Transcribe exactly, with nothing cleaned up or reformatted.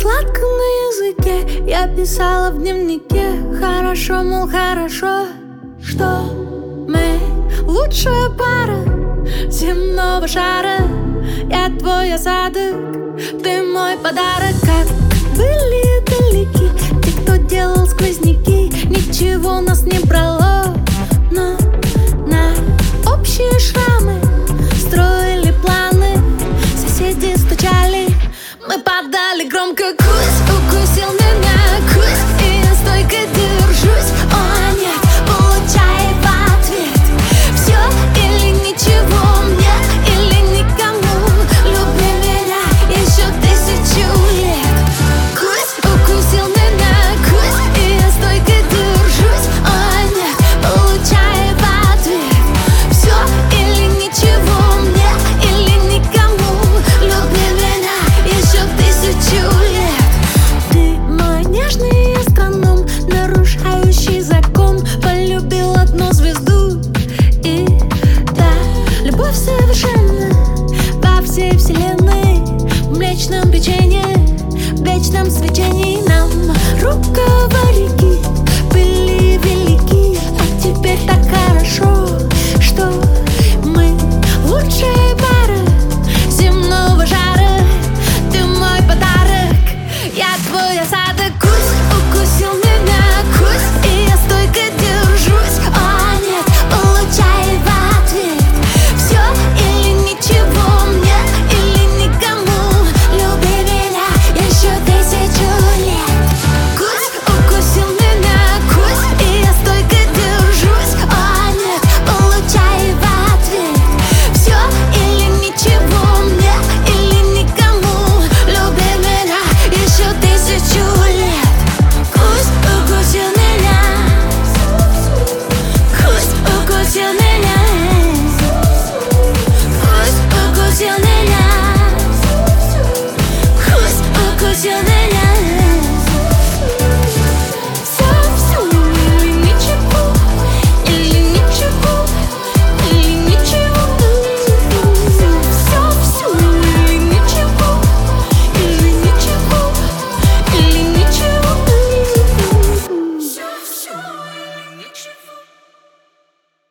сладко на языке. Я писала в дневнике: хорошо, мол, хорошо, что мы лучшая пара земного шара. Я твой осадок, ты мой подарок. Как были далеки те, кто делал сквозняки, ничего нас не брало, но на общие шрамы строили планы. Соседи стучали, мы подали громко. Кусь укусил меня, кусь, и я стойко держусь. О нет, получай в ответ все или ничего, мне или никому. Люби меня еще тысячу лет. Кусь укусил меня, кусь, и я стойко держусь. О нет, получай в ответ все или ничего, мне или никому. Люби меня еще тысячу лет. Ты мой нежный астроном, нарушающий закон. Полюбил одну звезду, и да, любовь совершенна во всей вселенной. В млечном печенье, в вечном свечении нам рукава реки